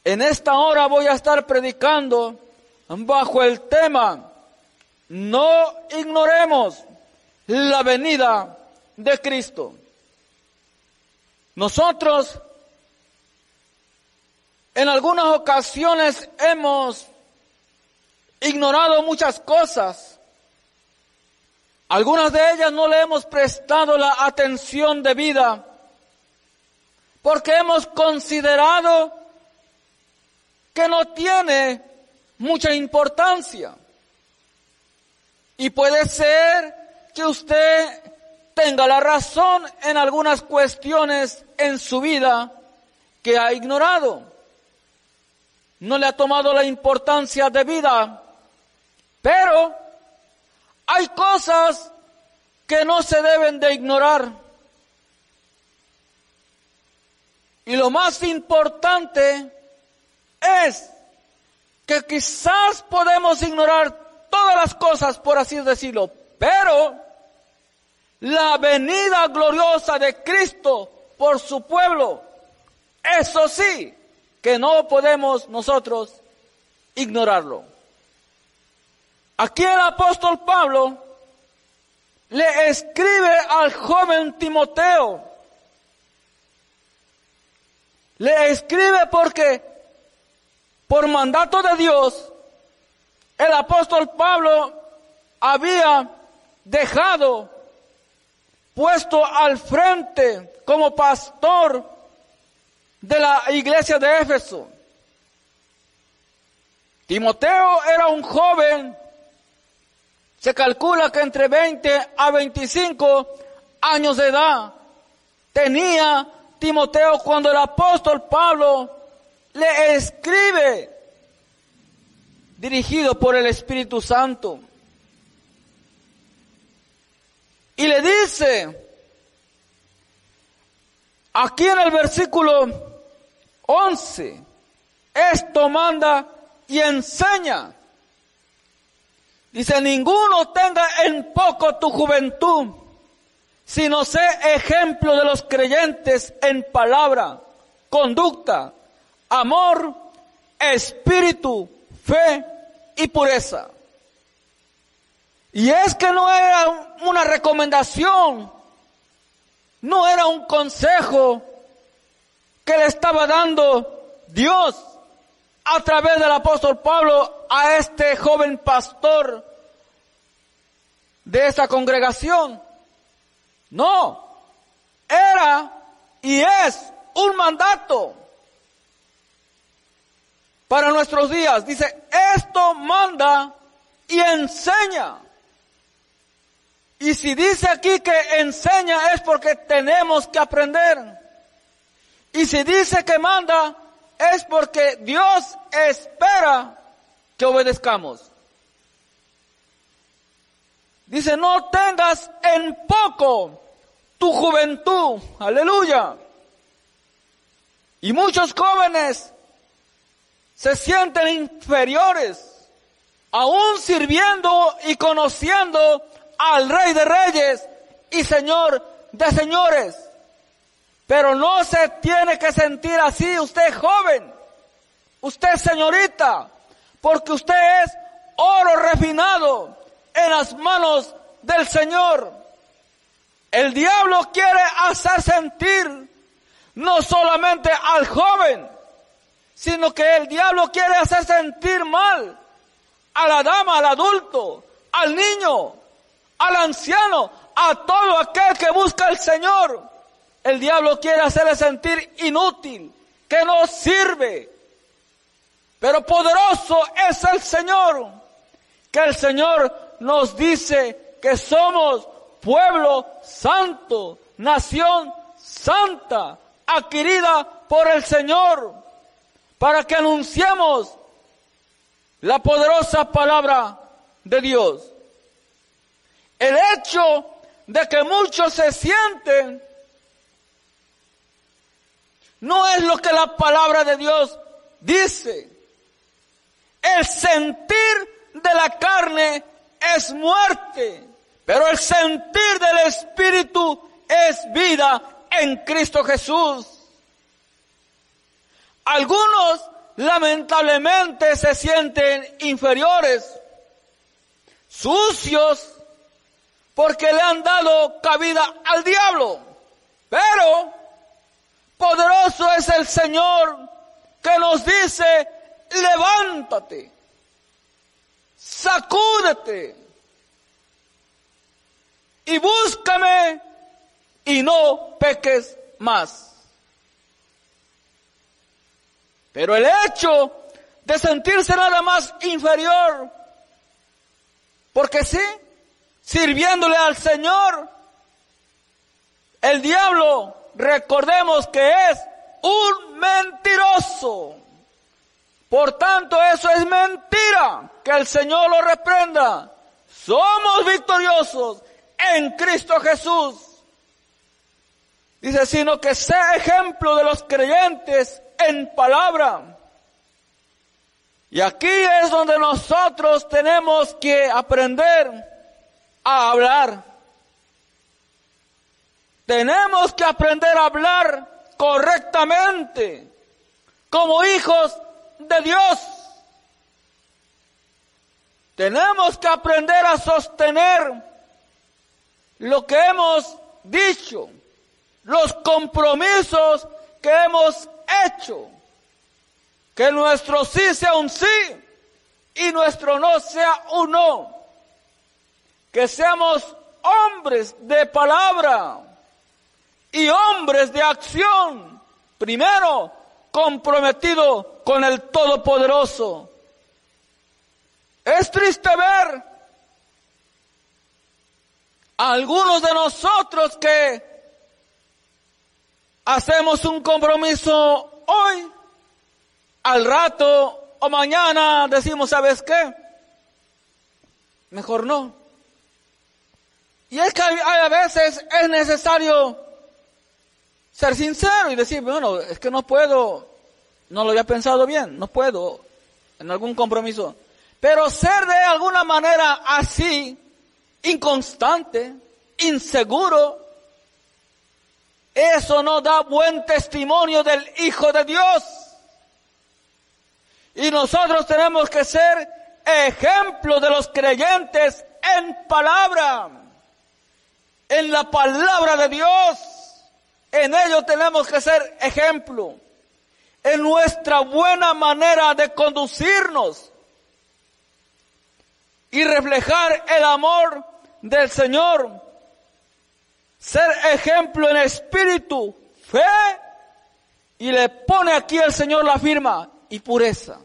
En esta hora voy a estar predicando bajo el tema: no ignoremos la venida de Cristo. Nosotros en algunas ocasiones hemos ignorado muchas cosas. Algunas de ellas no le hemos prestado la atención debida porque hemos considerado que no tiene mucha importancia. Y puede ser que usted tenga la razón en algunas cuestiones en su vida que ha ignorado. No le ha tomado la importancia debida, pero hay cosas que no se deben de ignorar. Y lo más importante es que quizás podemos ignorar todas las cosas, por así decirlo, pero la venida gloriosa de Cristo por su pueblo, eso sí, que no podemos nosotros ignorarlo. Aquí el apóstol Pablo le escribe al joven Timoteo. Le escribe porque por mandato de Dios, el apóstol Pablo había dejado puesto al frente como pastor de la iglesia de Éfeso. Timoteo era un joven, se calcula que entre 20 a 25 años de edad tenía Timoteo cuando el apóstol Pablo le escribe, dirigido por el Espíritu Santo, y le dice, aquí en el versículo 11, esto manda y enseña. Dice, ninguno tenga en poco tu juventud, sino sé ejemplo de los creyentes en palabra, conducta, amor, espíritu, fe y pureza. Y es que no era una recomendación, no era un consejo que le estaba dando Dios a través del apóstol Pablo a este joven pastor de esa congregación. No, era y es un mandato para nuestros días. Dice, esto manda y enseña. Y si dice aquí que enseña es porque tenemos que aprender. Y si dice que manda es porque Dios espera que obedezcamos. Dice, no tengas en poco tu juventud. Aleluya. Y muchos jóvenes se sienten inferiores, aún sirviendo y conociendo al Rey de Reyes y Señor de Señores. Pero no se tiene que sentir así usted joven, usted señorita, porque usted es oro refinado en las manos del Señor. El diablo quiere hacer sentir no solamente al joven, sino que el diablo quiere hacer sentir mal a la dama, al adulto, al niño, al anciano, a todo aquel que busca al Señor. El diablo quiere hacerle sentir inútil, que no sirve. Pero poderoso es el Señor, que el Señor nos dice que somos pueblo santo, nación santa, adquirida por el Señor, para que anunciemos la poderosa palabra de Dios. El hecho de que muchos se sienten no es lo que la palabra de Dios dice. El sentir de la carne es muerte, pero el sentir del Espíritu es vida en Cristo Jesús. Algunos lamentablemente se sienten inferiores, sucios, porque le han dado cabida al diablo. Pero poderoso es el Señor que nos dice: levántate, sacúdete y búscame y no peques más. Pero el hecho de sentirse nada más inferior, porque sí, sirviéndole al Señor, el diablo, recordemos que es un mentiroso. Por tanto, eso es mentira, que el Señor lo reprenda. Somos victoriosos en Cristo Jesús. Dice, sino que sea ejemplo de los creyentes en palabra. Y aquí es donde nosotros tenemos que aprender a hablar. Tenemos que aprender a hablar correctamente como hijos de Dios. Tenemos que aprender a sostener lo que hemos dicho, los compromisos que hemos hecho, que nuestro sí sea un sí y nuestro no sea un no, que seamos hombres de palabra y hombres de acción, primero comprometido con el Todopoderoso. Es triste ver a algunos de nosotros que hacemos un compromiso hoy, al rato o mañana decimos, ¿sabes qué? Mejor no. Y es que a veces es necesario ser sincero y decir, bueno, es que no puedo, no lo había pensado bien, no puedo en algún compromiso. Pero ser de alguna manera así, inconstante, inseguro, eso no da buen testimonio del Hijo de Dios. Y nosotros tenemos que ser ejemplo de los creyentes en palabra, en la palabra de Dios. En ello tenemos que ser ejemplo, en nuestra buena manera de conducirnos y reflejar el amor del Señor. Ser ejemplo en espíritu, fe, y le pone aquí el Señor la firma, y pureza.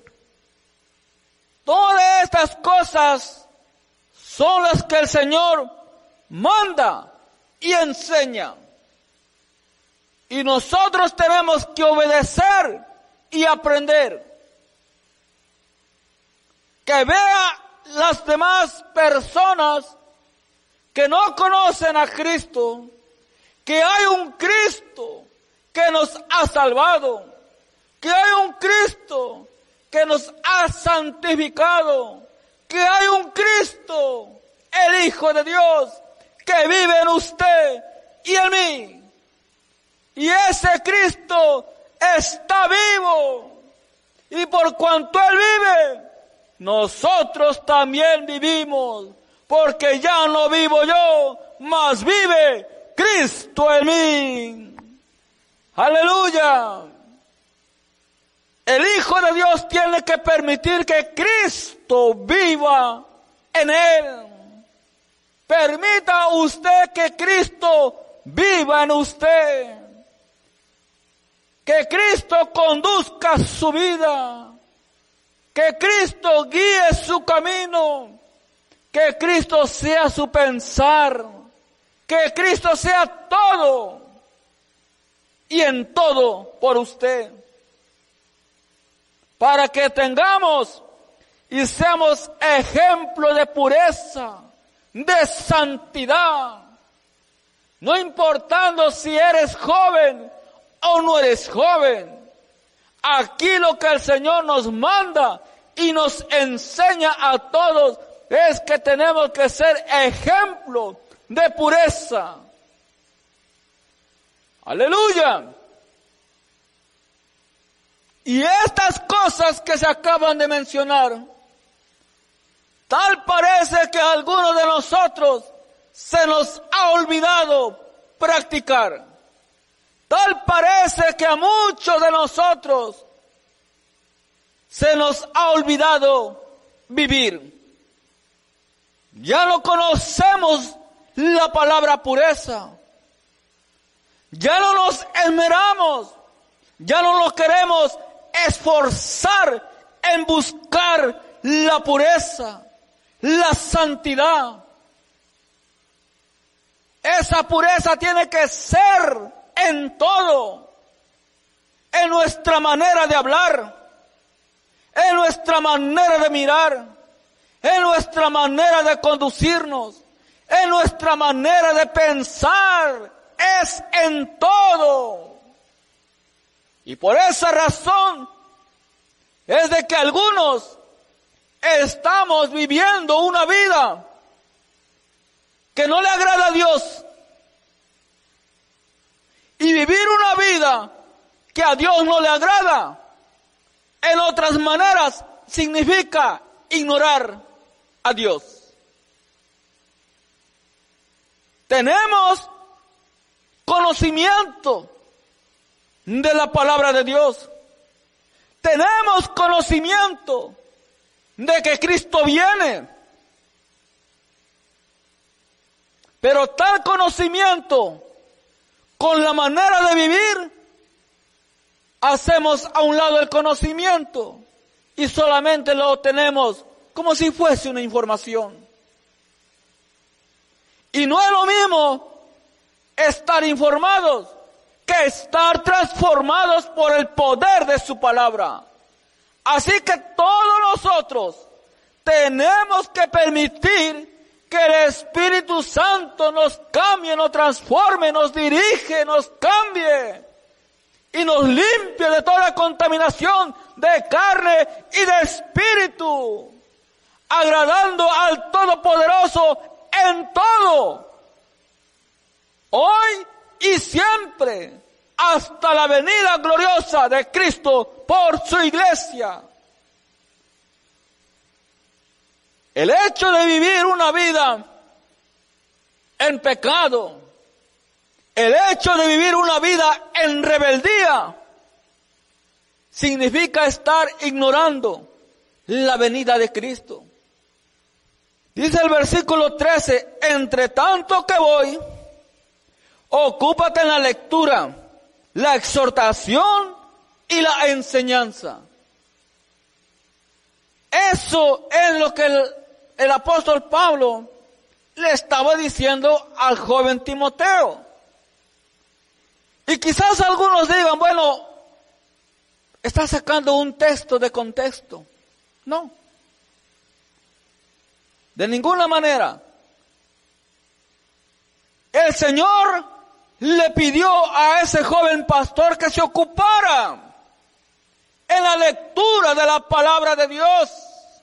Todas estas cosas son las que el Señor manda y enseña. Y nosotros tenemos que obedecer y aprender. Que vea las demás personas que no conocen a Cristo, que hay un Cristo que nos ha salvado, que hay un Cristo que nos ha santificado, que hay un Cristo, el Hijo de Dios, que vive en usted y en mí. Y ese Cristo está vivo. Y por cuanto Él vive, nosotros también vivimos. Porque ya no vivo yo, mas vive Cristo en mí. Aleluya. El Hijo de Dios tiene que permitir que Cristo viva en Él. Permita usted que Cristo viva en usted. Que Cristo conduzca su vida. Que Cristo guíe su camino. Que Cristo sea su pensar. Que Cristo sea todo. Y en todo por usted. Para que tengamos y seamos ejemplo de pureza, de santidad. No importando si eres joven o no eres joven. Aquí lo que el Señor nos manda y nos enseña a todos es que tenemos que ser ejemplo de pureza. Aleluya. Y estas cosas que se acaban de mencionar, tal parece que a algunos de nosotros se nos ha olvidado practicar. Tal parece que a muchos de nosotros se nos ha olvidado vivir. Ya no conocemos la palabra pureza. Ya no nos esmeramos. Ya no nos queremos esforzar en buscar la pureza, la santidad. Esa pureza tiene que ser en todo, en nuestra manera de hablar, en nuestra manera de mirar, en nuestra manera de conducirnos, en nuestra manera de pensar, es en todo. Y por esa razón es de que algunos estamos viviendo una vida que no le agrada a Dios. Y vivir una vida que a Dios no le agrada, en otras maneras, significa ignorar a Dios. Tenemos conocimiento de la palabra de Dios. Tenemos conocimiento de que Cristo viene. Pero tal conocimiento con la manera de vivir, hacemos a un lado el conocimiento y solamente lo tenemos como si fuese una información. Y no es lo mismo estar informados que estar transformados por el poder de su palabra. Así que todos nosotros tenemos que permitir que el Espíritu Santo nos cambie, nos transforme, nos dirige, nos cambie y nos limpie de toda contaminación de carne y de espíritu, agradando al Todopoderoso en todo, hoy y siempre, hasta la venida gloriosa de Cristo por su iglesia. El hecho de vivir una vida en pecado, el hecho de vivir una vida en rebeldía, significa estar ignorando la venida de Cristo. Dice el versículo 13, entre tanto que voy, ocúpate en la lectura, la exhortación y la enseñanza. Eso es lo que el apóstol Pablo le estaba diciendo al joven Timoteo. Y quizás algunos digan, bueno, está sacando un texto de contexto. No. De ninguna manera. El Señor le pidió a ese joven pastor que se ocupara en la lectura de la palabra de Dios.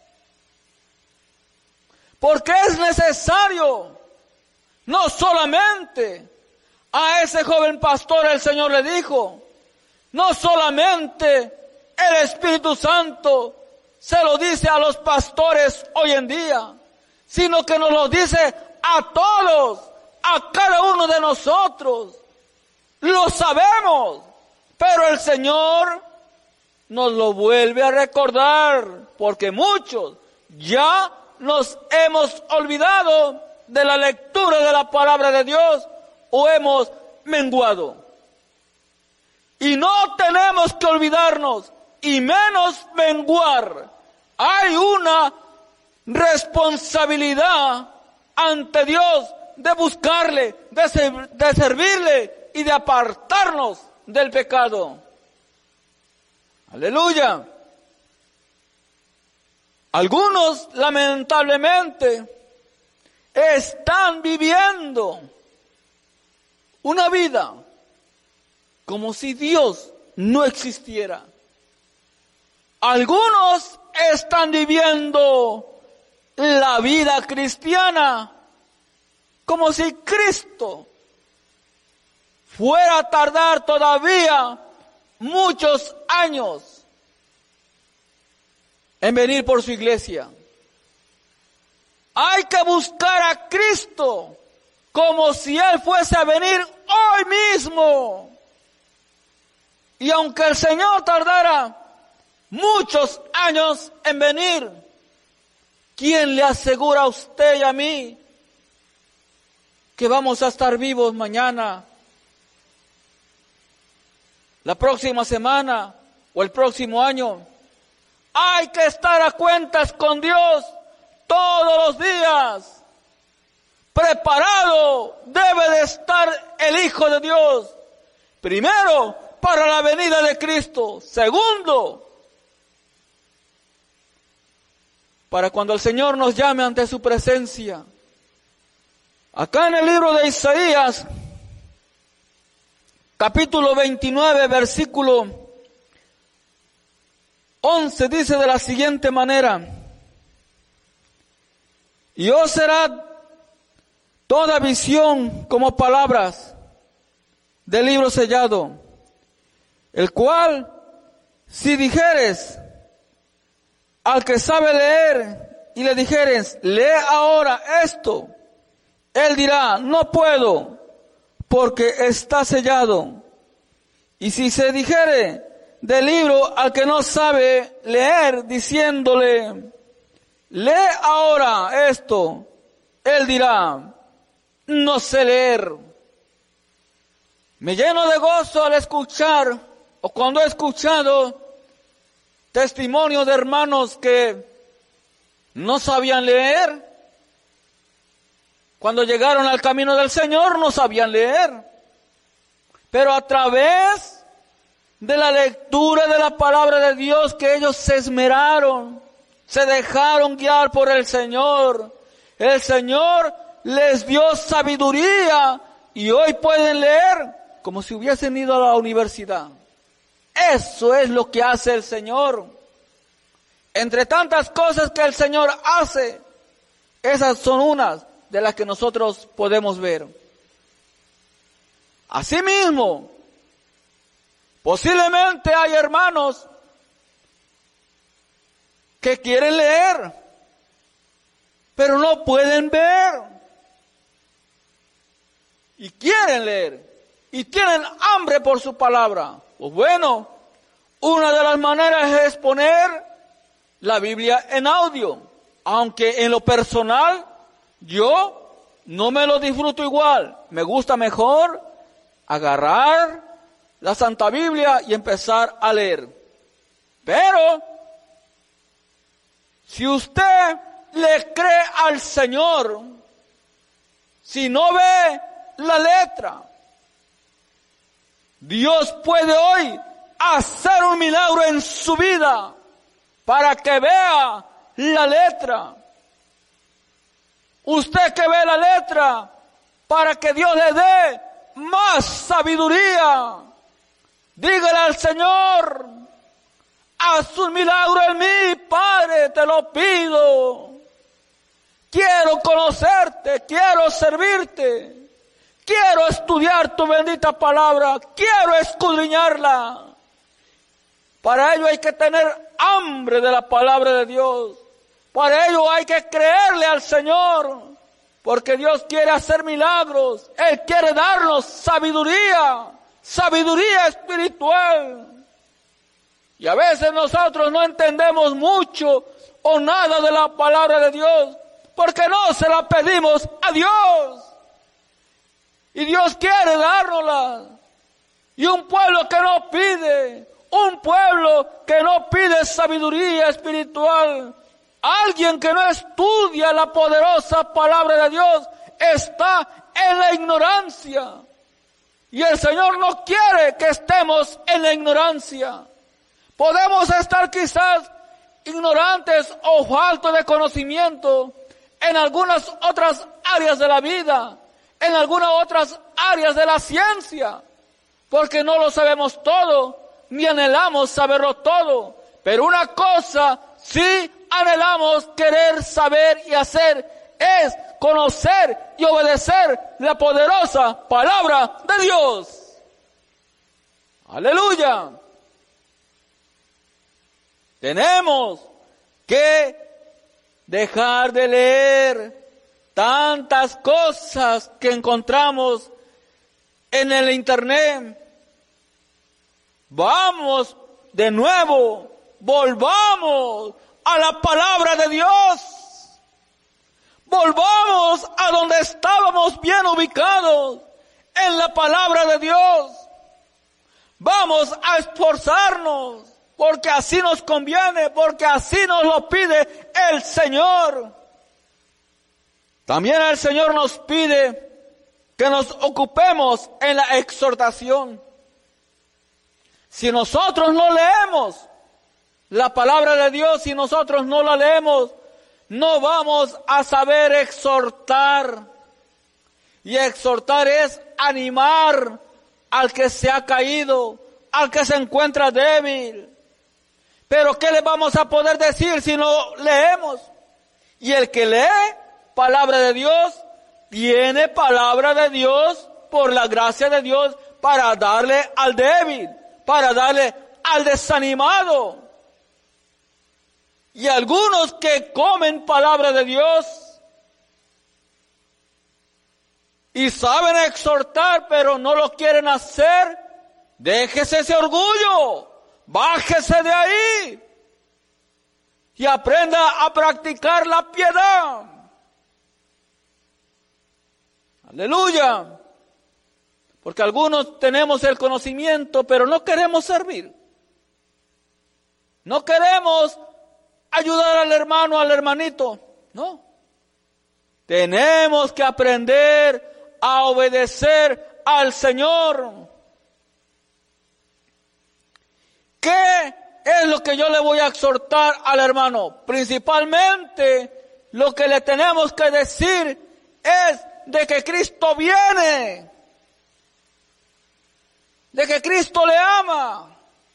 Porque es necesario, no solamente a ese joven pastor el Señor le dijo, no solamente el Espíritu Santo se lo dice a los pastores hoy en día, sino que nos lo dice a todos, a cada uno de nosotros. Lo sabemos, pero el Señor nos lo vuelve a recordar, porque muchos ya nos hemos olvidado de la lectura de la palabra de Dios o hemos menguado. Y no tenemos que olvidarnos y menos menguar. Hay una responsabilidad ante Dios de buscarle, de servirle y de apartarnos del pecado. Aleluya. Algunos, lamentablemente, están viviendo una vida como si Dios no existiera. Algunos están viviendo la vida cristiana como si Cristo fuera a tardar todavía muchos años en venir por su iglesia. Hay que buscar a Cristo como si Él fuese a venir hoy mismo. Y aunque el Señor tardara muchos años en venir, ¿quién le asegura a usted y a mí que vamos a estar vivos mañana, la próxima semana o el próximo año? Hay que estar a cuentas con Dios todos los días. Preparado debe de estar el Hijo de Dios. Primero, para la venida de Cristo. Segundo, para cuando el Señor nos llame ante su presencia. Acá en el libro de Isaías, capítulo 29, versículo 11, dice de la siguiente manera: y os será toda visión como palabras del libro sellado, el cual, si dijeres al que sabe leer y le dijeres, lee ahora esto, él dirá, no puedo, porque está sellado. Y si se dijere del libro al que no sabe leer, diciéndole, lee ahora esto, él dirá, no sé leer. Me lleno de gozo al escuchar, o cuando he escuchado testimonios de hermanos que no sabían leer. Cuando llegaron al camino del Señor no sabían leer. Pero a través de la lectura de la palabra de Dios, que ellos se esmeraron, se dejaron guiar por el Señor les dio sabiduría y hoy pueden leer como si hubiesen ido a la universidad. Eso es lo que hace el Señor. Entre tantas cosas que el Señor hace, esas son unas de las que nosotros podemos ver. Asimismo, posiblemente hay hermanos que quieren leer, pero no pueden ver. Y quieren leer, y tienen hambre por su palabra. Pues bueno, una de las maneras es poner la Biblia en audio, aunque en lo personal yo no me lo disfruto igual. Me gusta mejor agarrar la Santa Biblia y empezar a leer. Pero si usted le cree al Señor, si no ve la letra, Dios puede hoy hacer un milagro en su vida para que vea la letra. Usted que ve la letra, para que Dios le dé más sabiduría. Dígale al Señor, haz un milagro en mí, Padre, te lo pido. Quiero conocerte, quiero servirte. Quiero estudiar tu bendita palabra, quiero escudriñarla. Para ello hay que tener hambre de la palabra de Dios. Para ello hay que creerle al Señor, porque Dios quiere hacer milagros. Él quiere darnos sabiduría, sabiduría espiritual. Y a veces nosotros no entendemos mucho o nada de la palabra de Dios, porque no se la pedimos a Dios. Y Dios quiere dárnosla. Y un pueblo que no pide, un pueblo que no pide sabiduría espiritual, alguien que no estudia la poderosa palabra de Dios, está en la ignorancia. Y el Señor no quiere que estemos en la ignorancia. Podemos estar quizás ignorantes o faltos de conocimiento en algunas otras áreas de la vida, en algunas otras áreas de la ciencia, porque no lo sabemos todo, ni anhelamos saberlo todo. Pero una cosa sí anhelamos querer saber y hacer, es conocer y obedecer la poderosa palabra de Dios. Aleluya. Tenemos que dejar de leer tantas cosas que encontramos en el internet. Vamos de nuevo, volvamos a la palabra de Dios. Volvamos a donde estábamos bien ubicados, en la palabra de Dios. Vamos a esforzarnos, porque así nos conviene, porque así nos lo pide el Señor. También el Señor nos pide que nos ocupemos en la exhortación. Si nosotros no leemos la palabra de Dios, si nosotros no la leemos, no vamos a saber exhortar. Y exhortar es animar al que se ha caído, al que se encuentra débil. Pero ¿qué le vamos a poder decir si no leemos? Y el que lee palabra de Dios, tiene palabra de Dios por la gracia de Dios para darle al débil, para darle al desanimado. Y algunos que comen palabra de Dios y saben exhortar, pero no lo quieren hacer, déjese ese orgullo, bájese de ahí y aprenda a practicar la piedad. Aleluya. Porque algunos tenemos el conocimiento, pero no queremos servir. No queremos ayudar al hermano, al hermanito. No. Tenemos que aprender a obedecer al Señor. ¿Qué es lo que yo le voy a exhortar al hermano? Principalmente lo que le tenemos que decir es de que Cristo viene, de que Cristo le ama,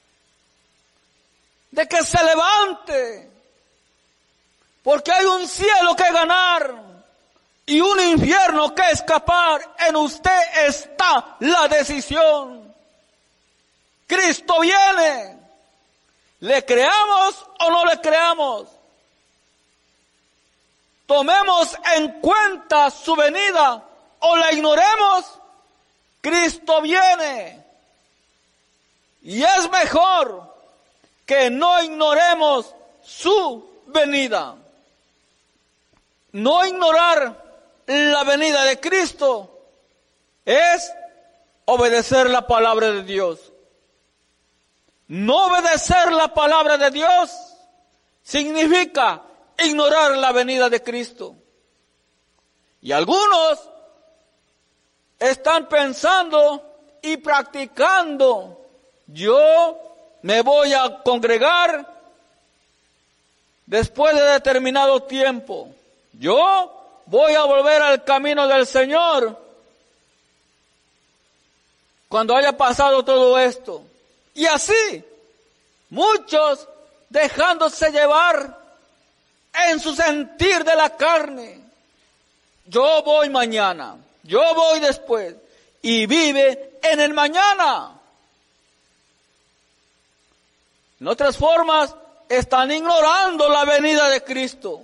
de que se levante, porque hay un cielo que ganar y un infierno que escapar. En usted está la decisión. Cristo viene, ¿le creamos o no le creamos? Tomemos en cuenta su venida o la ignoremos. Cristo viene. Y es mejor que no ignoremos su venida. No ignorar la venida de Cristo es obedecer la palabra de Dios. No obedecer la palabra de Dios significa ignorar la venida de Cristo. Y algunos están pensando y practicando: yo me voy a congregar después de determinado tiempo. Yo voy a volver al camino del Señor cuando haya pasado todo esto. Y así, muchos dejándose llevar en su sentir de la carne. Yo voy mañana, yo voy después, y vive en el mañana. En otras formas, están ignorando la venida de Cristo.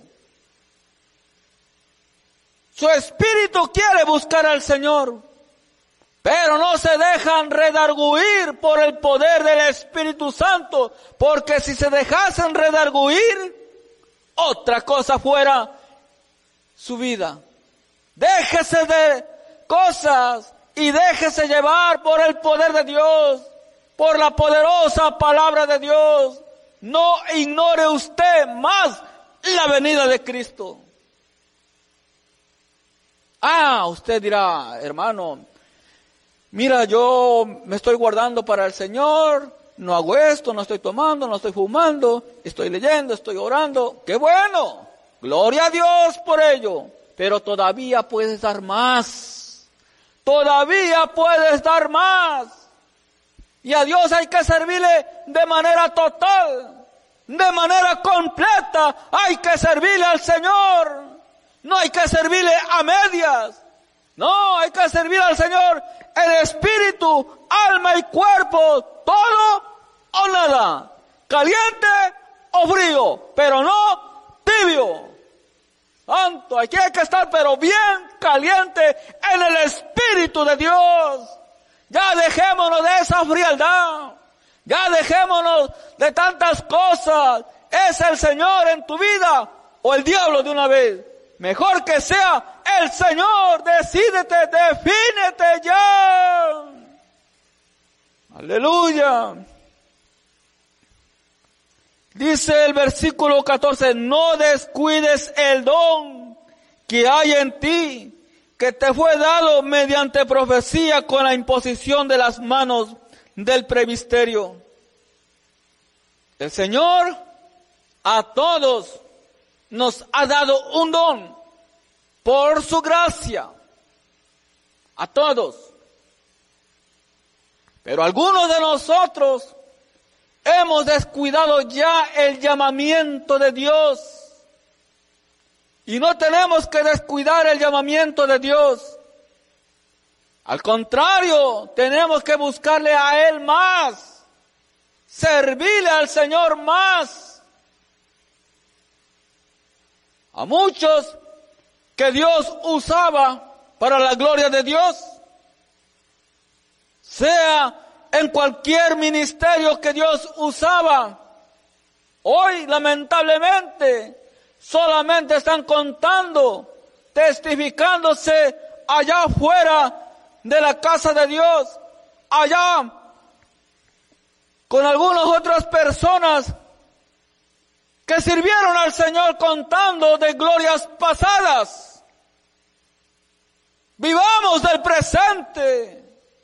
Su espíritu quiere buscar al Señor, pero no se dejan redarguir por el poder del Espíritu Santo, porque si se dejasen redarguir, otra cosa fuera su vida. Déjese de cosas y déjese llevar por el poder de Dios, por la poderosa palabra de Dios. No ignore usted más la venida de Cristo. Usted dirá: hermano, mira, yo me estoy guardando para el Señor, no hago esto, no estoy tomando, no estoy fumando, estoy leyendo, estoy orando. ¡Qué bueno! Gloria a Dios por ello. Pero todavía puedes dar más. Todavía puedes dar más. Y a Dios hay que servirle de manera total, de manera completa. Hay que servirle al Señor. No hay que servirle a medias. No, hay que servir al Señor en espíritu, alma y cuerpo. Todo o nada. Caliente o frío, pero no tibio. Santo, aquí hay que estar pero bien caliente en el Espíritu de Dios. Ya dejémonos de esa frialdad. Ya dejémonos de tantas cosas. ¿Es el Señor en tu vida o el diablo de una vez? Mejor que sea el Señor. Decídete, defínete ya. Aleluya. Dice el versículo 14, no descuides el don que hay en ti, que te fue dado mediante profecía con la imposición de las manos del presbiterio. El Señor a todos nos ha dado un don por su gracia. A todos. Pero algunos de nosotros hemos descuidado ya el llamamiento de Dios. Y no tenemos que descuidar el llamamiento de Dios. Al contrario, tenemos que buscarle a Él más. Servirle al Señor más. A muchos que Dios usaba para la gloria de Dios, sea en cualquier ministerio que Dios usaba, hoy lamentablemente solamente están contando, testificándose allá afuera de la casa de Dios, allá con algunas otras personas que sirvieron al Señor contando de glorias pasadas. Vivamos del presente.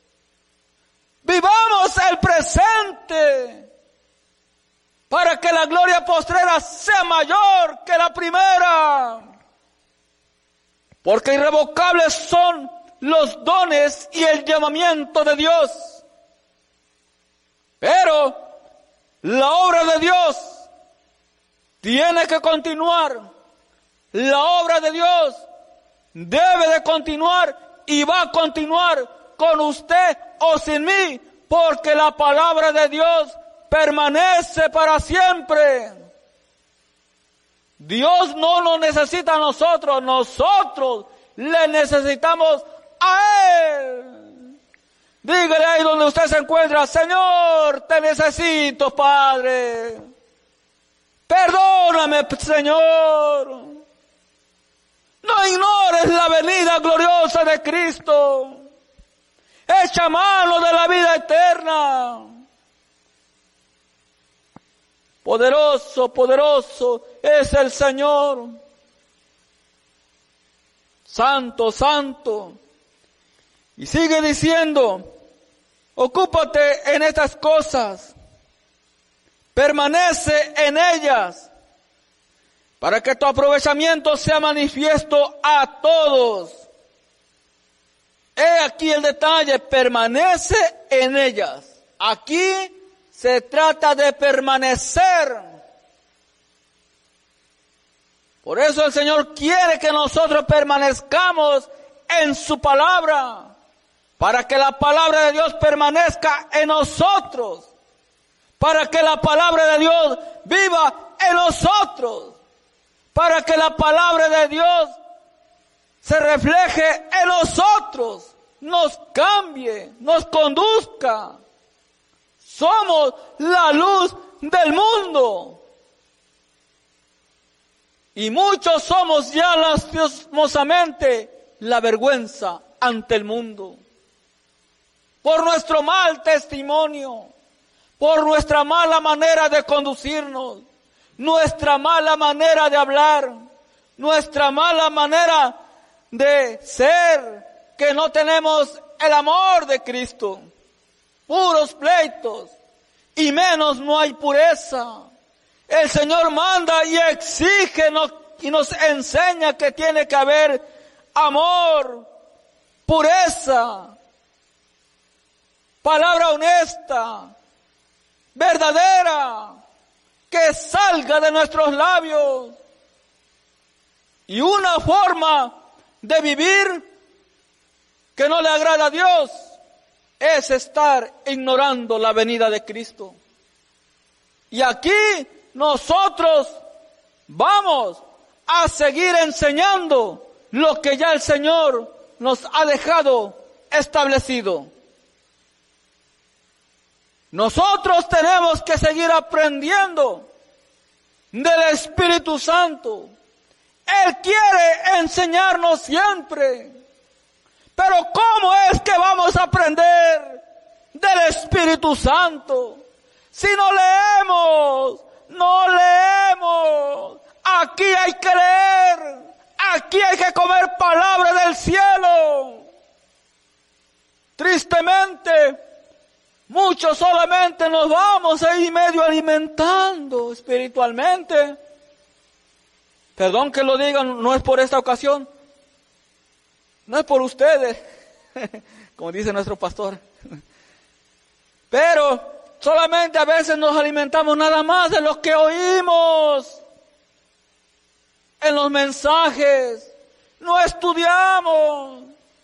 Vivamos el presente para que la gloria postrera sea mayor que la primera. Porque irrevocables son los dones y el llamamiento de Dios. Pero la obra de Dios tiene que continuar. La obra de Dios debe de continuar y va a continuar con usted o sin mí, porque la palabra de Dios permanece para siempre. Dios no nos necesita a nosotros, nosotros le necesitamos a Él. Dígale ahí donde usted se encuentra, Señor, te necesito, Padre. Perdóname, Señor. No ignores la venida gloriosa de Cristo. Echa mano de la vida eterna. Poderoso, poderoso es el Señor. Santo, santo. Y sigue diciendo, ocúpate en estas cosas. Permanece en ellas, para que tu aprovechamiento sea manifiesto a todos. He aquí el detalle, permanece en ellas. Aquí se trata de permanecer. Por eso el Señor quiere que nosotros permanezcamos en su palabra, para que la palabra de Dios permanezca en nosotros, para que la palabra de Dios viva en nosotros, para que la palabra de Dios se refleje en nosotros, nos cambie, nos conduzca. Somos la luz del mundo. Y muchos somos ya lastimosamente la vergüenza ante el mundo. Por nuestro mal testimonio, por nuestra mala manera de conducirnos, nuestra mala manera de hablar, nuestra mala manera de ser, que no tenemos el amor de Cristo. Puros pleitos, y menos no hay pureza. El Señor manda y exige y nos enseña que tiene que haber amor, pureza, palabra honesta, verdadera, que salga de nuestros labios. Y una forma de vivir que no le agrada a Dios es estar ignorando la venida de Cristo. Y aquí nosotros vamos a seguir enseñando lo que ya el Señor nos ha dejado establecido. Nosotros tenemos que seguir aprendiendo del Espíritu Santo. Él quiere enseñarnos siempre. Pero ¿cómo es que vamos a aprender del Espíritu Santo si no leemos? No leemos. Aquí hay que leer. Aquí hay que comer palabra del cielo. Tristemente, muchos solamente nos vamos ahí medio alimentando espiritualmente. Perdón que lo digan, no es por esta ocasión. No es por ustedes, como dice nuestro pastor. Pero solamente a veces nos alimentamos nada más de lo que oímos en los mensajes. No estudiamos.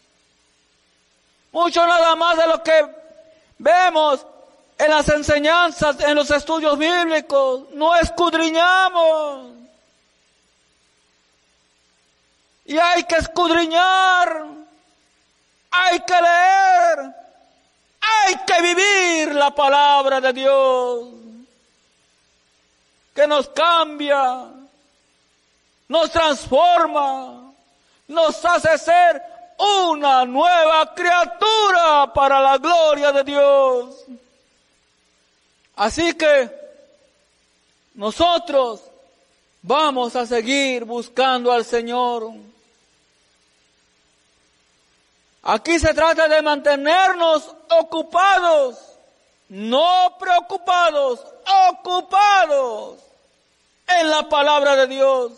Mucho nada más de lo que vemos en las enseñanzas, en los estudios bíblicos. No escudriñamos. Y hay que escudriñar, hay que leer, hay que vivir la palabra de Dios, que nos cambia, nos transforma, nos hace ser una nueva criatura para la gloria de Dios. Así que nosotros vamos a seguir buscando al Señor. Aquí se trata de mantenernos ocupados, no preocupados, ocupados en la palabra de Dios.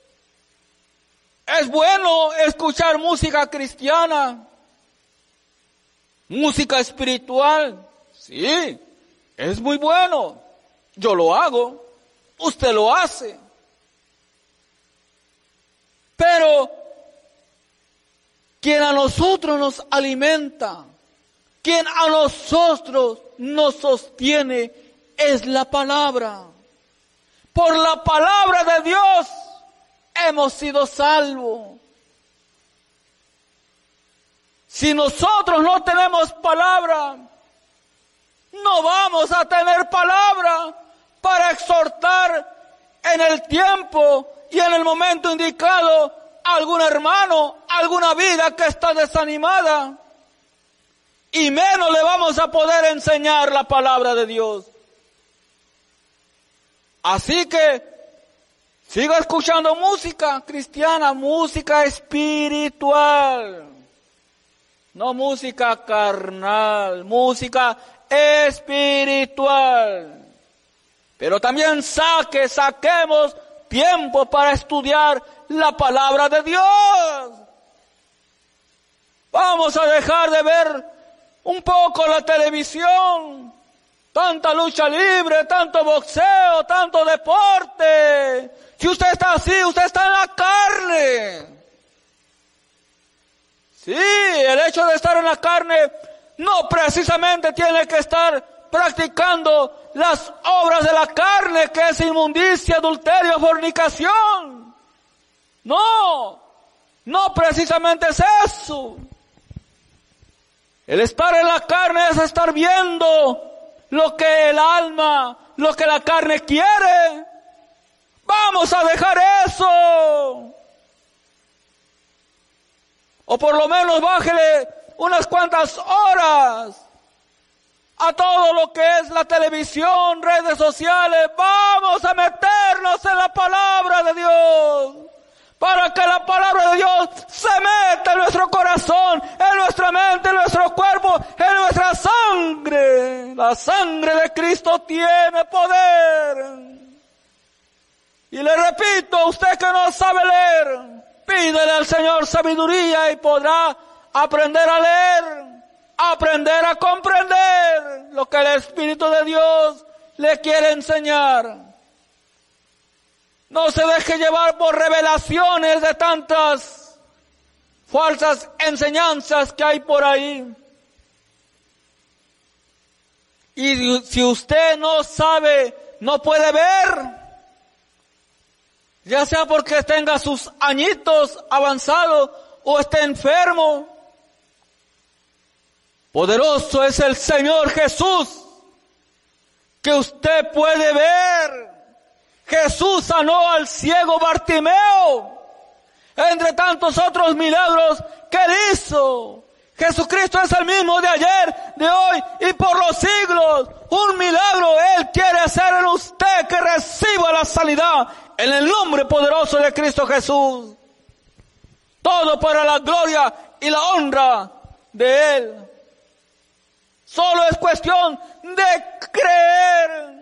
Es bueno escuchar música cristiana, música espiritual. Sí, es muy bueno. Yo lo hago, usted lo hace. Pero quien a nosotros nos alimenta, quien a nosotros nos sostiene, es la palabra. Por la palabra de Dios hemos sido salvos. Si nosotros no tenemos palabra, no vamos a tener palabra para exhortar en el tiempo y en el momento indicado a algún hermano, a alguna vida que está desanimada. Y menos le vamos a poder enseñar la palabra de Dios. Así que siga escuchando música cristiana, música espiritual. No música carnal, música espiritual. Pero también saquemos tiempo para estudiar la palabra de Dios. Vamos a dejar de ver un poco la televisión, tanta lucha libre, tanto boxeo, tanto deporte. Si usted está así, usted está en la carne. Sí, el hecho de estar en la carne no precisamente tiene que estar practicando las obras de la carne, que es inmundicia, adulterio, fornicación. No precisamente es eso. El estar en la carne es estar viendo lo que el alma, lo que la carne quiere. Vamos a dejar eso. O por lo menos bájele unas cuantas horas a todo lo que es la televisión, redes sociales. Vamos a meternos en la palabra de Dios, para que la palabra de Dios se meta en nuestro corazón, en nuestra mente, en nuestro cuerpo, en nuestra sangre. La sangre de Cristo tiene poder. Y le repito, usted que no sabe leer, pídele al Señor sabiduría y podrá aprender a leer, aprender a comprender lo que el Espíritu de Dios le quiere enseñar. No se deje llevar por revelaciones de tantas falsas enseñanzas que hay por ahí. Y si usted no sabe, no puede ver, ya sea porque tenga sus añitos avanzados o esté enfermo. Poderoso es el Señor Jesús, que usted puede ver. Jesús sanó al ciego Bartimeo, entre tantos otros milagros que él hizo. Jesucristo es el mismo de ayer, de hoy y por los siglos. Un milagro Él quiere hacer en usted, que reciba la sanidad en el nombre poderoso de Cristo Jesús. Todo para la gloria y la honra de Él. Solo es cuestión de creer.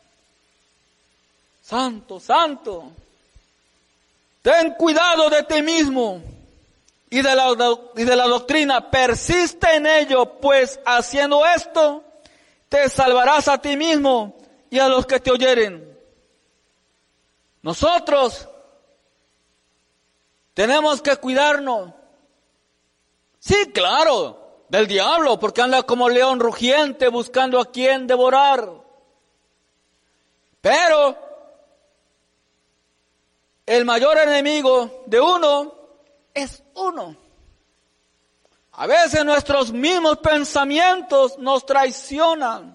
Santo, santo. Ten cuidado de ti mismo y de la doctrina. Persiste en ello, pues haciendo esto te salvarás a ti mismo y a los que te oyeren. Nosotros tenemos que cuidarnos. Sí, claro, del diablo, porque anda como león rugiente buscando a quien devorar. Pero el mayor enemigo de uno es uno. A veces nuestros mismos pensamientos nos traicionan.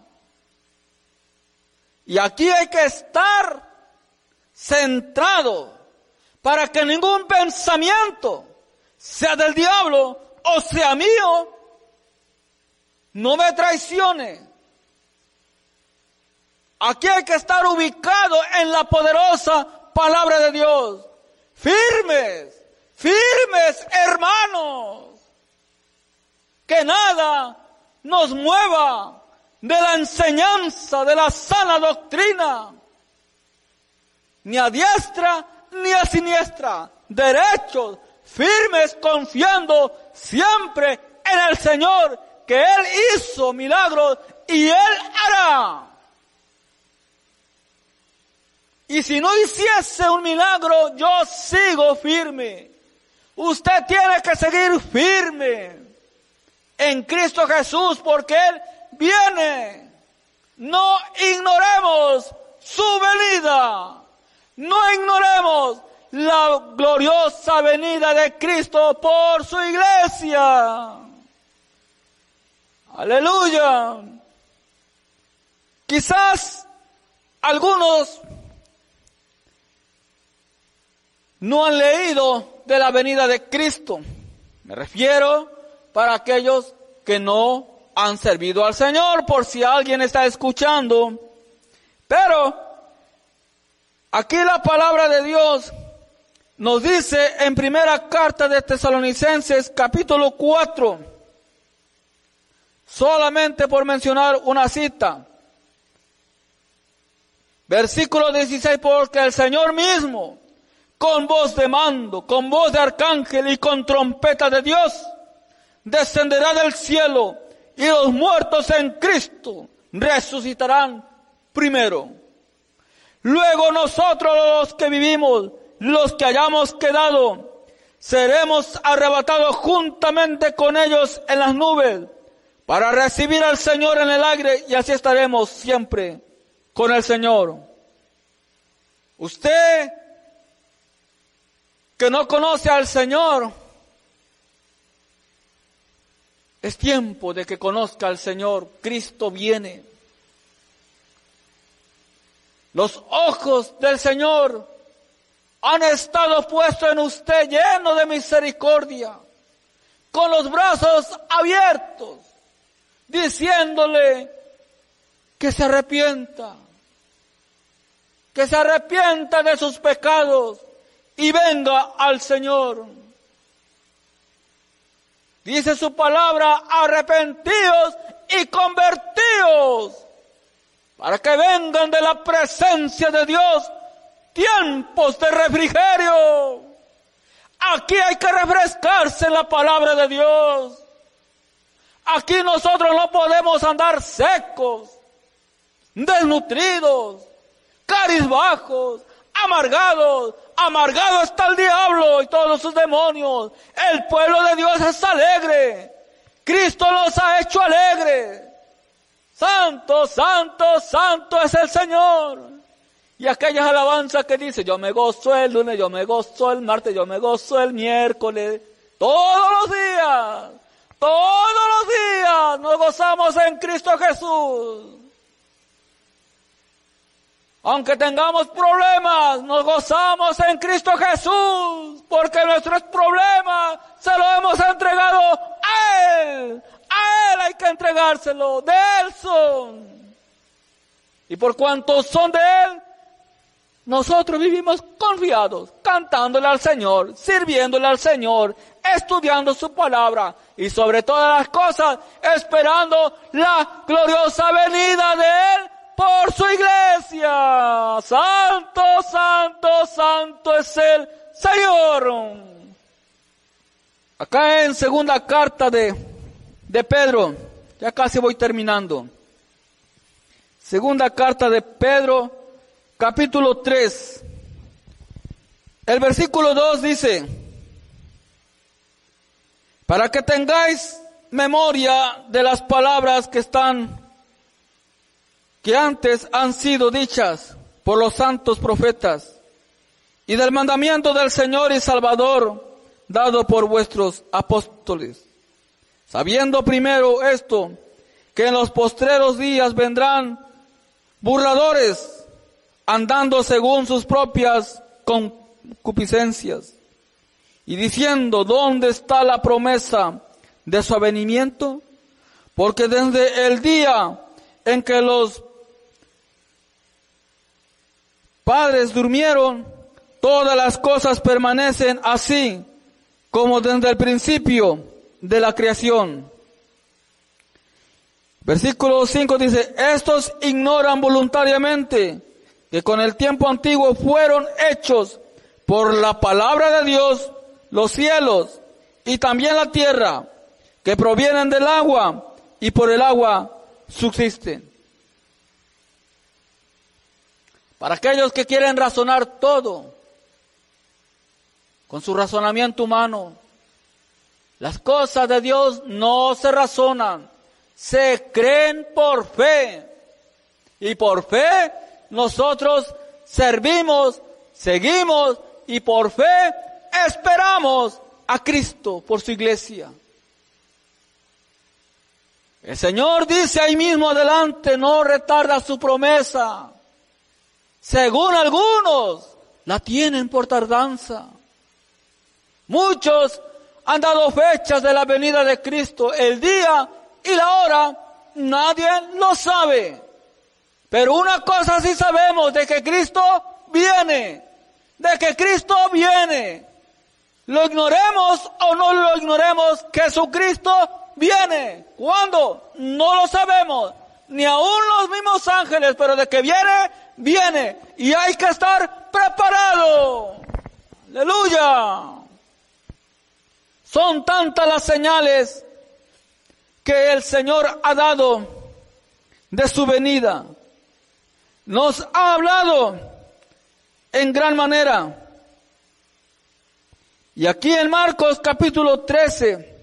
Y aquí hay que estar centrado para que ningún pensamiento, sea del diablo o sea mío, no me traicione. Aquí hay que estar ubicado en la poderosa palabra de Dios. Firmes, firmes, hermanos. Que nada nos mueva de la enseñanza de la sana doctrina. Ni a diestra ni a siniestra. Derechos, firmes, confiando siempre en el Señor, que Él hizo milagros y Él hará. Y si no hiciese un milagro, yo sigo firme. Usted tiene que seguir firme en Cristo Jesús, porque Él viene. No ignoremos su venida. No ignoremos la gloriosa venida de Cristo por su iglesia. Aleluya. Quizás algunos no han leído de la venida de Cristo. Me refiero para aquellos que no han servido al Señor, por si alguien está escuchando. Pero aquí la palabra de Dios nos dice en primera carta de Tesalonicenses capítulo 4, solamente por mencionar una cita. Versículo 16, porque el Señor mismo, con voz de mando, con voz de arcángel y con trompeta de Dios, descenderá del cielo, y los muertos en Cristo resucitarán primero. Luego nosotros los que vivimos, los que hayamos quedado, seremos arrebatados juntamente con ellos en las nubes, para recibir al Señor en el aire, y así estaremos siempre con el Señor. Usted que no conoce al Señor, es tiempo de que conozca al Señor. Cristo viene. Los ojos del Señor han estado puestos en usted, lleno de misericordia, con los brazos abiertos, diciéndole que se arrepienta de sus pecados y venga al Señor. Dice su palabra, arrepentíos y convertíos, para que vengan de la presencia de Dios tiempos de refrigerio. Aquí hay que refrescarse en la palabra de Dios. Aquí nosotros no podemos andar secos, desnutridos, cabizbajos, amargados. Amargado está el diablo y todos sus demonios. El pueblo de Dios es alegre. Cristo nos ha hecho alegres. Santo, santo, santo es el Señor. Y aquellas alabanzas que dice, yo me gozo el lunes, yo me gozo el martes, yo me gozo el miércoles, todos los días nos gozamos en Cristo Jesús. Aunque tengamos problemas, nos gozamos en Cristo Jesús, porque nuestros problemas se los hemos entregado a Él. A Él hay que entregárselo, de Él son. Y por cuanto son de Él, nosotros vivimos confiados, cantándole al Señor, sirviéndole al Señor, estudiando su palabra y sobre todas las cosas, esperando la gloriosa venida de Él por su iglesia. Santo, santo, santo es el Señor. Acá en segunda carta de Pedro, ya casi voy terminando. Segunda carta de Pedro, capítulo 3. El versículo 2 dice, para que tengáis memoria de las palabras que antes han sido dichas por los santos profetas, y del mandamiento del Señor y Salvador dado por vuestros apóstoles, sabiendo primero esto, que en los postreros días vendrán burladores, andando según sus propias concupiscencias, y diciendo, ¿dónde está la promesa de su avenimiento? Porque desde el día en que los padres durmieron, todas las cosas permanecen así como desde el principio de la creación. Versículo 5 dice, estos ignoran voluntariamente que con el tiempo antiguo fueron hechos por la palabra de Dios los cielos y también la tierra, que provienen del agua y por el agua subsisten. Para aquellos que quieren razonar todo con su razonamiento humano, las cosas de Dios no se razonan, se creen por fe. Y por fe nosotros servimos, seguimos y por fe esperamos a Cristo por su iglesia. El Señor dice ahí mismo adelante, no retarda su promesa. Según algunos, la tienen por tardanza. Muchos han dado fechas de la venida de Cristo, el día y la hora, nadie lo sabe. Pero una cosa sí sabemos, de que Cristo viene, de que Cristo viene. Lo ignoremos o no lo ignoremos, Jesucristo viene. ¿Cuándo? No lo sabemos, ni aún los mismos ángeles, pero de que viene, viene. Y hay que estar preparado. Aleluya. Son tantas las señales que el Señor ha dado de su venida. Nos ha hablado en gran manera. Y aquí en Marcos capítulo 13,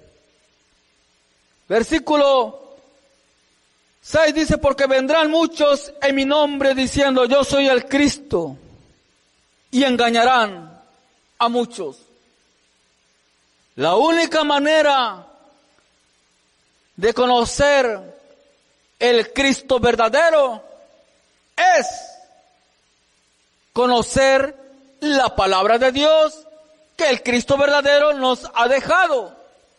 versículo 6 dice, porque vendrán muchos en mi nombre diciendo, yo soy el Cristo, y engañarán a muchos. La única manera de conocer el Cristo verdadero es conocer la palabra de Dios que el Cristo verdadero nos ha dejado.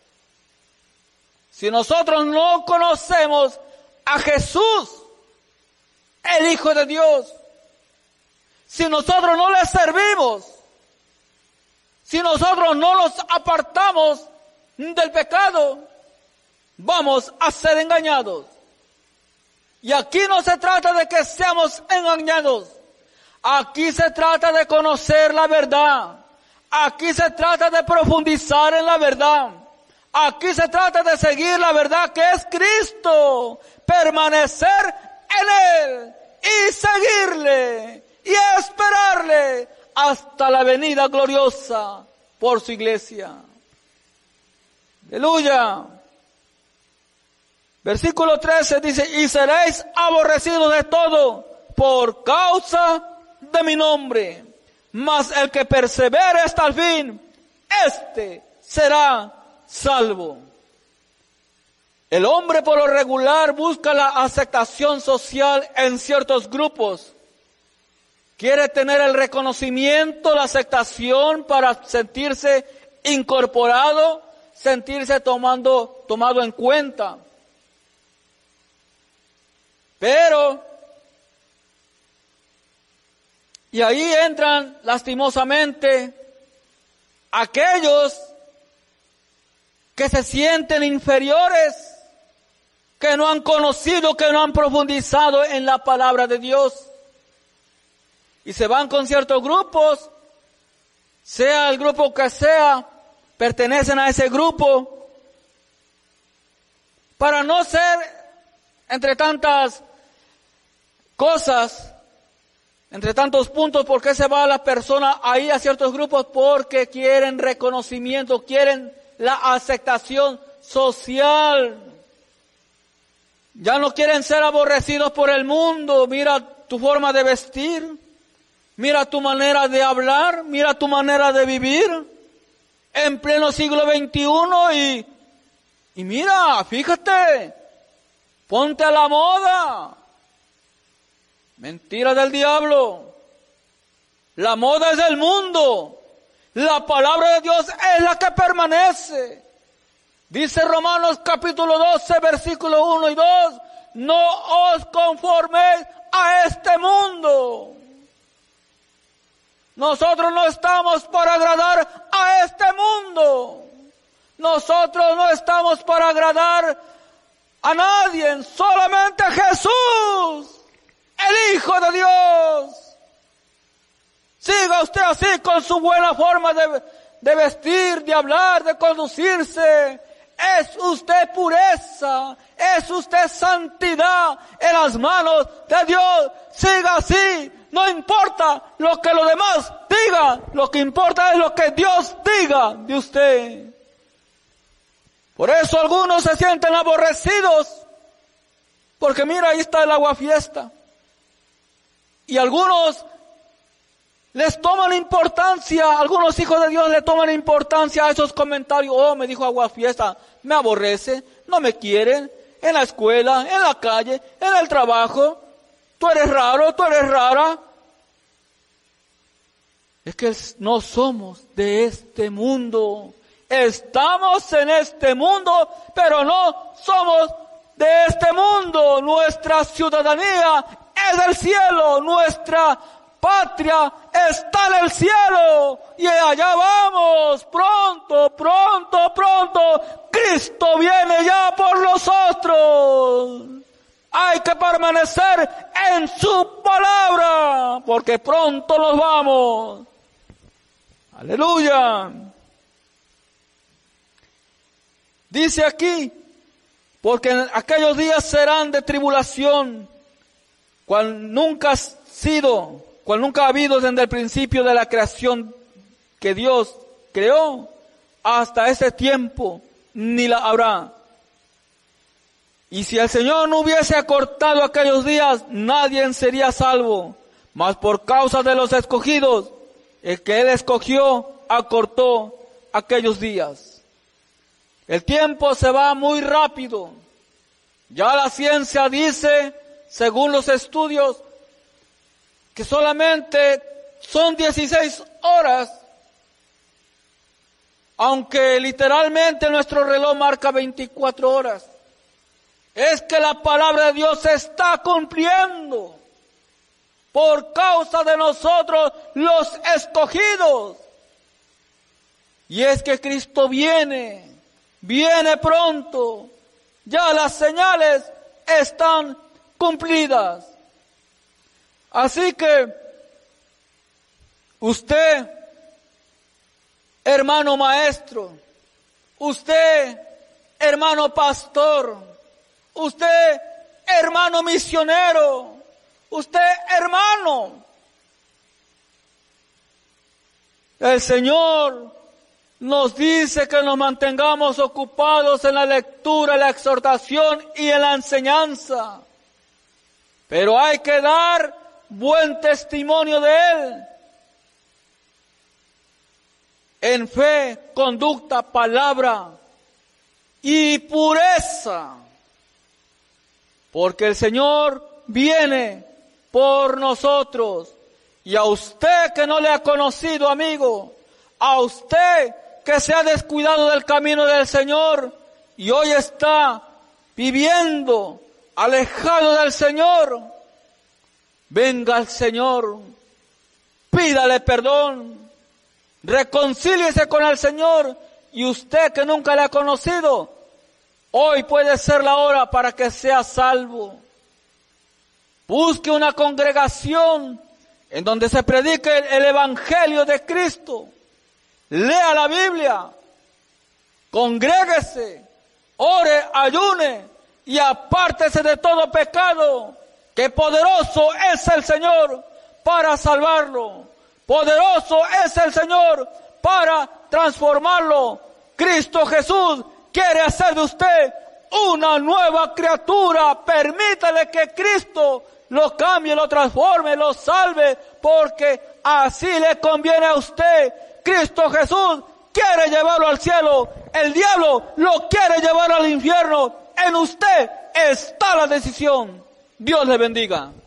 Si nosotros no conocemos a Jesús, el Hijo de Dios, si nosotros no le servimos, si nosotros no nos apartamos del pecado, vamos a ser engañados. Y aquí no se trata de que seamos engañados. Aquí se trata de conocer la verdad. Aquí se trata de profundizar en la verdad. Aquí se trata de seguir la verdad que es Cristo. Permanecer en Él y seguirle y esperarle hasta la venida gloriosa por su iglesia. Aleluya. Versículo 13 dice, y seréis aborrecidos de todo por causa de mi nombre. Mas el que persevere hasta el fin, éste será salvo. El hombre por lo regular busca la aceptación social en ciertos grupos. Quiere tener el reconocimiento, la aceptación para sentirse incorporado, sentirse tomado en cuenta. Pero, y ahí entran lastimosamente aquellos que se sienten inferiores, que no han conocido, que no han profundizado en la palabra de Dios. Y se van con ciertos grupos, sea el grupo que sea, pertenecen a ese grupo, para no ser, entre tantas cosas, entre tantos puntos, ¿por qué se va la persona ahí a ciertos grupos? Porque quieren reconocimiento, quieren la aceptación social. Ya no quieren ser aborrecidos por el mundo. Mira tu forma de vestir, mira tu manera de hablar, mira tu manera de vivir en pleno siglo XXI y mira, fíjate, ponte a la moda. Mentira del diablo. La moda es del mundo. La palabra de Dios es la que permanece. Dice Romanos capítulo 12, versículo 1 y 2, no os conforméis a este mundo. Nosotros no estamos para agradar a este mundo. Nosotros no estamos para agradar a nadie, solamente a Jesús, el Hijo de Dios. Siga usted así con su buena forma de vestir, de hablar, de conducirse. Es usted pureza, es usted santidad en las manos de Dios. Siga así, no importa lo que los demás digan, lo que importa es lo que Dios diga de usted. Por eso algunos se sienten aborrecidos, porque mira, ahí está el aguafiesta. Y algunos les toman importancia, algunos hijos de Dios le toman importancia a esos comentarios. Oh, me dijo aguafiesta, me aborrece, no me quieren, en la escuela, en la calle, en el trabajo. Tú eres raro, tú eres rara. Es que no somos de este mundo. Estamos en este mundo, pero no somos de este mundo. Nuestra ciudadanía es del cielo, nuestra patria está en el cielo y allá vamos, pronto, pronto, pronto. Cristo viene ya por nosotros. Hay que permanecer en su palabra, porque pronto nos vamos. Aleluya. Dice aquí, porque en aquellos días serán de tribulación, cual nunca ha habido desde el principio de la creación que Dios creó, hasta ese tiempo ni la habrá. Y si el Señor no hubiese acortado aquellos días, nadie sería salvo. Mas por causa de los escogidos, el que Él escogió, acortó aquellos días. El tiempo se va muy rápido. Ya la ciencia dice, según los estudios, que solamente son 16 horas, aunque literalmente nuestro reloj marca 24 horas. Es que la palabra de Dios se está cumpliendo por causa de nosotros los escogidos. Y es que Cristo viene pronto. Ya las señales están cumplidas. Así que usted, hermano maestro, usted, hermano pastor, usted, hermano misionero, usted, hermano, el Señor nos dice que nos mantengamos ocupados en la lectura, la exhortación y en la enseñanza. Pero hay que dar buen testimonio de Él. En fe, conducta, palabra y pureza. Porque el Señor viene por nosotros. Y a usted que no le ha conocido, amigo, a usted que se ha descuidado del camino del Señor y hoy está viviendo alejado del Señor, venga al Señor, pídale perdón, reconcíliese con el Señor, y usted que nunca le ha conocido, hoy puede ser la hora para que sea salvo. Busque una congregación en donde se predique el Evangelio de Cristo. Lea la Biblia, congréguese, ore, ayune y apártese de todo pecado, que poderoso es el Señor para salvarlo. Poderoso es el Señor para transformarlo. Cristo Jesús quiere hacer de usted una nueva criatura. Permítale que Cristo lo cambie, lo transforme, lo salve, porque así le conviene a usted. Cristo Jesús quiere llevarlo al cielo. El diablo lo quiere llevar al infierno. En usted está la decisión. Dios le bendiga.